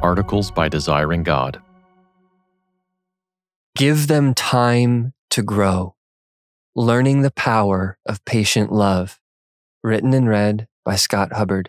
Articles by Desiring God. Give them time to grow. Learning the Power of Patient Love. Written and read by Scott Hubbard.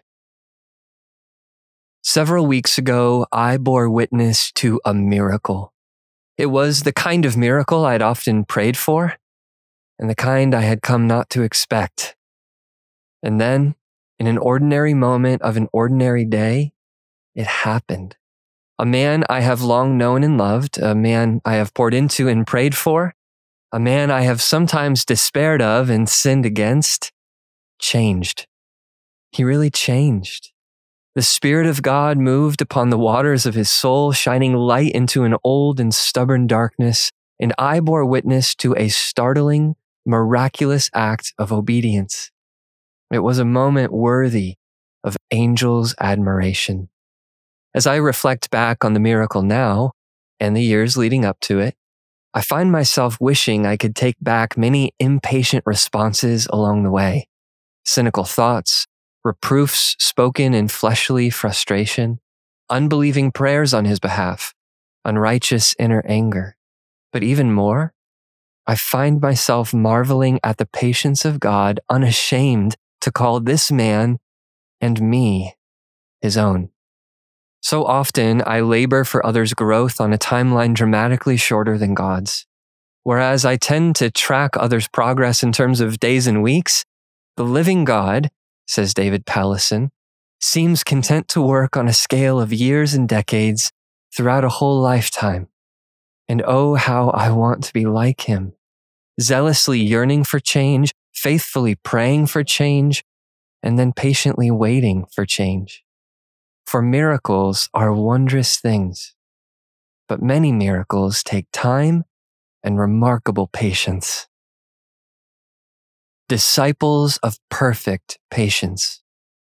Several weeks ago, I bore witness to a miracle. It was the kind of miracle I'd often prayed for, and the kind I had come not to expect. And then, in an ordinary moment of an ordinary day, it happened. A man I have long known and loved, a man I have poured into and prayed for, a man I have sometimes despaired of and sinned against, changed. He really changed. The Spirit of God moved upon the waters of his soul, shining light into an old and stubborn darkness, and I bore witness to a startling, miraculous act of obedience. It was a moment worthy of angels' admiration. As I reflect back on the miracle now, and the years leading up to it, I find myself wishing I could take back many impatient responses along the way. Cynical thoughts, reproofs spoken in fleshly frustration, unbelieving prayers on his behalf, unrighteous inner anger. But even more, I find myself marveling at the patience of God, unashamed to call this man and me his own. So often, I labor for others' growth on a timeline dramatically shorter than God's. Whereas I tend to track others' progress in terms of days and weeks, the living God, says David Powlison, seems content to work on a scale of years and decades throughout a whole lifetime. And oh, how I want to be like him, zealously yearning for change, faithfully praying for change, and then patiently waiting for change. For miracles are wondrous things, but many miracles take time and remarkable patience. Disciples of perfect patience.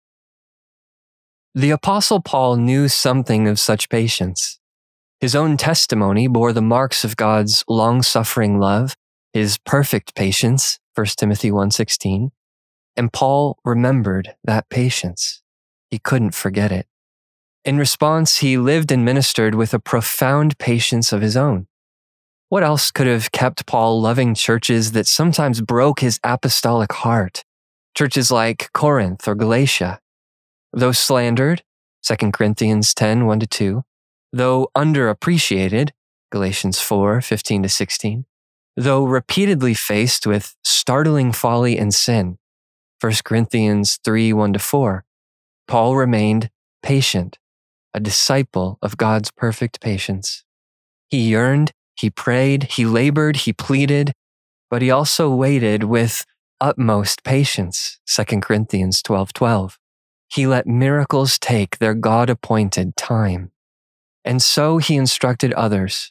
The Apostle Paul knew something of such patience. His own testimony bore the marks of God's long-suffering love, his perfect patience, 1 Timothy 1:16, and Paul remembered that patience. He couldn't forget it. In response, he lived and ministered with a profound patience of his own. What else could have kept Paul loving churches that sometimes broke his apostolic heart? Churches like Corinth or Galatia. Though slandered, 2 Corinthians 10, 1-2. Though underappreciated, Galatians 4, 15-16. Though repeatedly faced with startling folly and sin, 1 Corinthians 3, 1-4. Paul remained patient, a disciple of God's perfect patience. He yearned, he prayed, he labored, he pleaded, but he also waited with utmost patience, 2 Corinthians 12:12. He let miracles take their God-appointed time. And so he instructed others,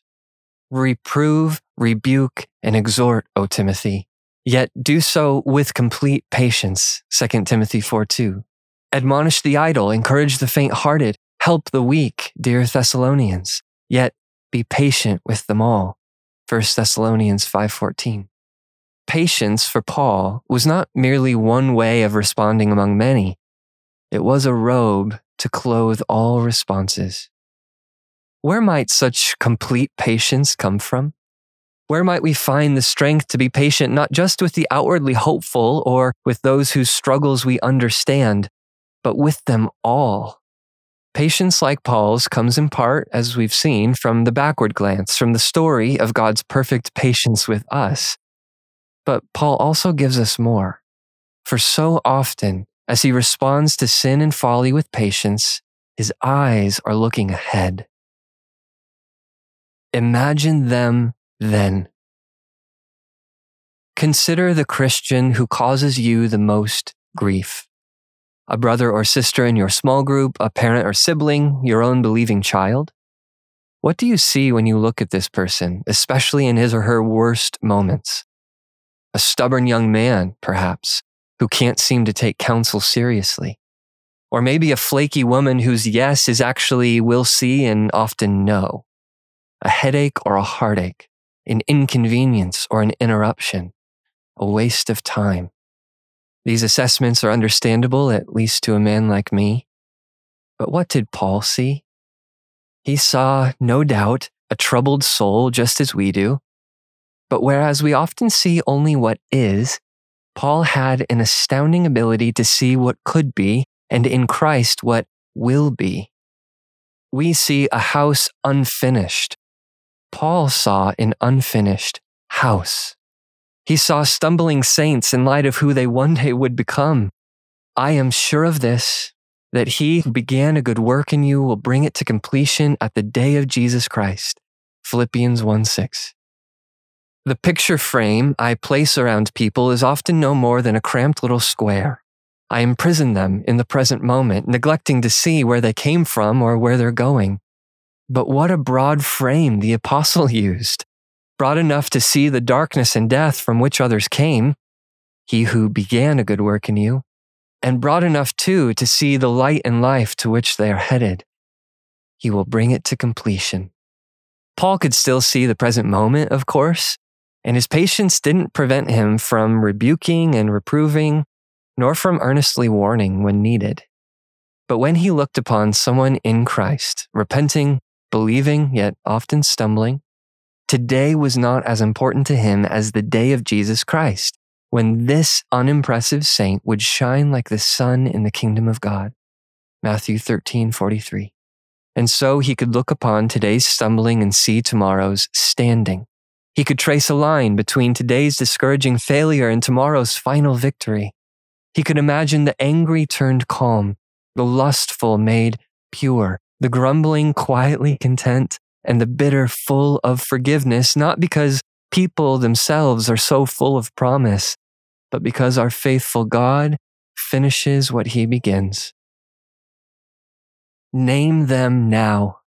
reprove, rebuke, and exhort, O Timothy, yet do so with complete patience, 2 Timothy 4:2. Admonish the idle, encourage the faint-hearted, help the weak, dear Thessalonians, yet be patient with them all. 1 Thessalonians 5:14. Patience for Paul was not merely one way of responding among many. It was a robe to clothe all responses. Where might such complete patience come from? Where might we find the strength to be patient not just with the outwardly hopeful or with those whose struggles we understand, but with them all? Patience like Paul's comes in part, as we've seen, from the backward glance, from the story of God's perfect patience with us. But Paul also gives us more. For so often, as he responds to sin and folly with patience, his eyes are looking ahead. Imagine them then. Consider the Christian who causes you the most grief. A brother or sister in your small group, a parent or sibling, your own believing child? What do you see when you look at this person, especially in his or her worst moments? A stubborn young man, perhaps, who can't seem to take counsel seriously. Or maybe a flaky woman whose yes is actually we'll see and often no. A headache or a heartache, an inconvenience or an interruption, a waste of time. These assessments are understandable, at least to a man like me. But what did Paul see? He saw, no doubt, a troubled soul just as we do. But whereas we often see only what is, Paul had an astounding ability to see what could be, and in Christ what will be. We see a house unfinished. Paul saw an unfinished house. He saw stumbling saints in light of who they one day would become. I am sure of this, that he who began a good work in you will bring it to completion at the day of Jesus Christ. Philippians 1:6. The picture frame I place around people is often no more than a cramped little square. I imprison them in the present moment, neglecting to see where they came from or where they're going. But what a broad frame the apostle used, broad enough to see the darkness and death from which others came, he who began a good work in you, and broad enough too to see the light and life to which they are headed. He will bring it to completion. Paul could still see the present moment, of course, and his patience didn't prevent him from rebuking and reproving, nor from earnestly warning when needed. But when he looked upon someone in Christ, repenting, believing, yet often stumbling, today was not as important to him as the day of Jesus Christ, when this unimpressive saint would shine like the sun in the kingdom of God. Matthew 13:43. And so he could look upon today's stumbling and see tomorrow's standing. He could trace a line between today's discouraging failure and tomorrow's final victory. He could imagine the angry turned calm, the lustful made pure, the grumbling quietly content, and the bitter full of forgiveness, not because people themselves are so full of promise, but because our faithful God finishes what he begins. Name them now.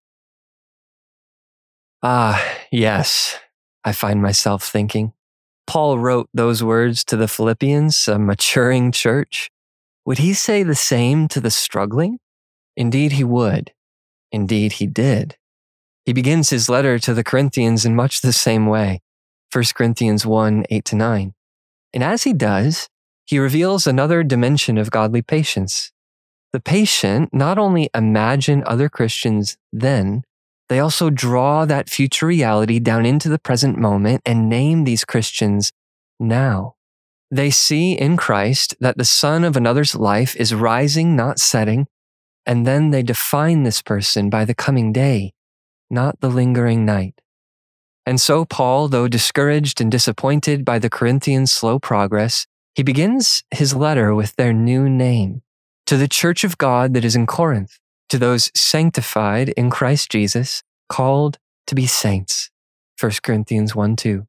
Ah, yes, I find myself thinking. Paul wrote those words to the Philippians, a maturing church. Would he say the same to the struggling? Indeed he would. Indeed he did. He begins his letter to the Corinthians in much the same way, 1 Corinthians 1:8-9. And as he does, he reveals another dimension of godly patience. The patient not only imagine other Christians then, they also draw that future reality down into the present moment and name these Christians now. They see in Christ that the sun of another's life is rising, not setting, and then they define this person by the coming day, not the lingering night. And so Paul, though discouraged and disappointed by the Corinthians' slow progress, he begins his letter with their new name, to the church of God that is in Corinth, to those sanctified in Christ Jesus, called to be saints. 1 Corinthians 1:2.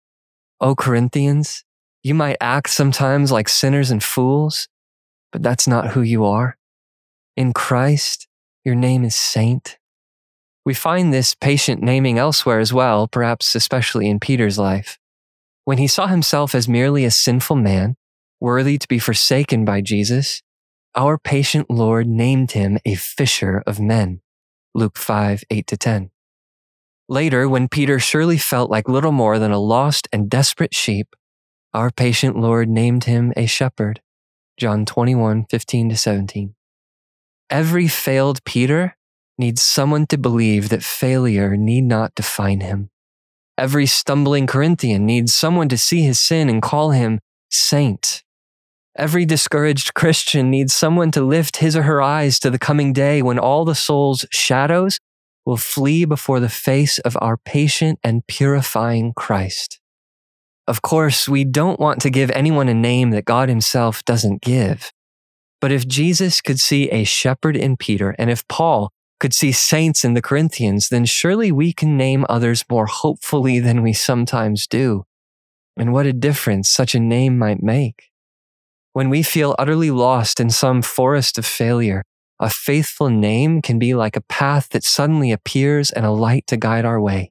O Corinthians, you might act sometimes like sinners and fools, but that's not who you are. In Christ, your name is saint. We find this patient naming elsewhere as well, perhaps especially in Peter's life. When he saw himself as merely a sinful man, worthy to be forsaken by Jesus, our patient Lord named him a fisher of men. Luke 5:8-10. Later, when Peter surely felt like little more than a lost and desperate sheep, our patient Lord named him a shepherd. John 21:15-17. Every failed Peter needs someone to believe that failure need not define him. Every stumbling Corinthian needs someone to see his sin and call him saint. Every discouraged Christian needs someone to lift his or her eyes to the coming day when all the soul's shadows will flee before the face of our patient and purifying Christ. Of course, we don't want to give anyone a name that God himself doesn't give. But if Jesus could see a shepherd in Peter, and if Paul could see saints in the Corinthians, then surely we can name others more hopefully than we sometimes do. And what a difference such a name might make. When we feel utterly lost in some forest of failure, a faithful name can be like a path that suddenly appears and a light to guide our way.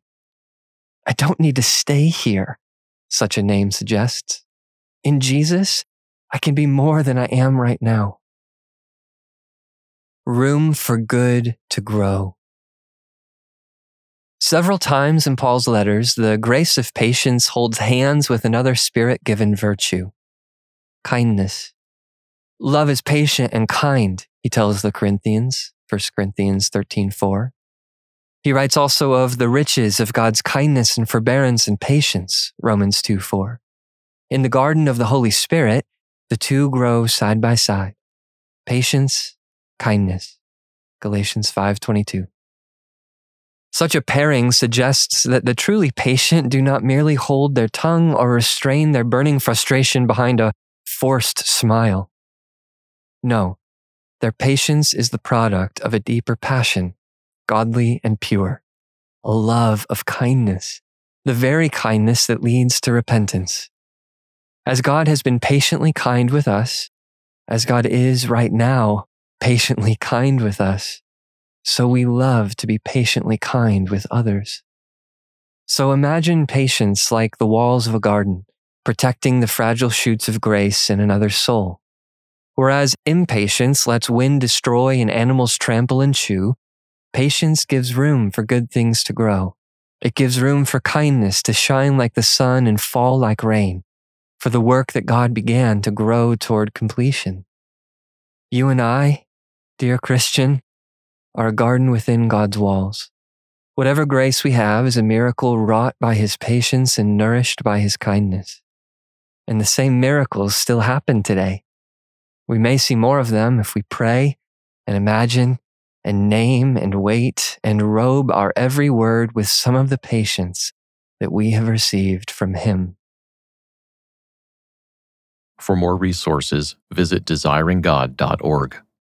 I don't need to stay here, such a name suggests. In Jesus, I can be more than I am right now. Room for good to grow. Several times in Paul's letters, the grace of patience holds hands with another spirit-given virtue, kindness. Love is patient and kind, he tells the Corinthians, 1 Corinthians 13:4. He writes also of the riches of God's kindness and forbearance and patience, Romans 2:4. In the garden of the Holy Spirit, the two grow side by side. Patience, kindness, Galatians 5:22. Such a pairing suggests that the truly patient do not merely hold their tongue or restrain their burning frustration behind a forced smile. No, their patience is the product of a deeper passion, godly and pure, a love of kindness, the very kindness that leads to repentance. As God has been patiently kind with us, as God is right now patiently kind with us, so we love to be patiently kind with others. So imagine patience like the walls of a garden, protecting the fragile shoots of grace in another's soul. Whereas impatience lets wind destroy and animals trample and chew, patience gives room for good things to grow. It gives room for kindness to shine like the sun and fall like rain, for the work that God began to grow toward completion. You and I, dear Christian, are a garden within God's walls. Whatever grace we have is a miracle wrought by His patience and nourished by His kindness. And the same miracles still happen today. We may see more of them if we pray and imagine and name and wait and robe our every word with some of the patience that we have received from Him. For more resources, visit desiringgod.org.